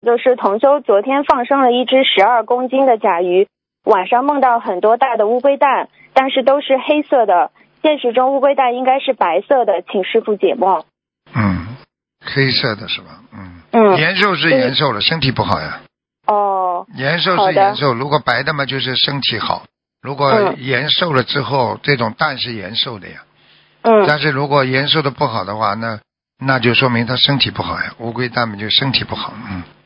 就是同修昨天放生了一只12公斤的甲鱼，晚上梦到很多大的乌龟蛋，但是都是黑色的，现实中乌龟蛋应该是白色的，请师父解梦。 黑色的是吧？延寿是延寿了，身体不好呀。延寿是延寿，如果白的嘛就是身体好，如果延寿了之后，这种蛋是延寿的呀。但是如果延寿的不好的话，那就说明他身体不好呀。乌龟蛋嘛就身体不好。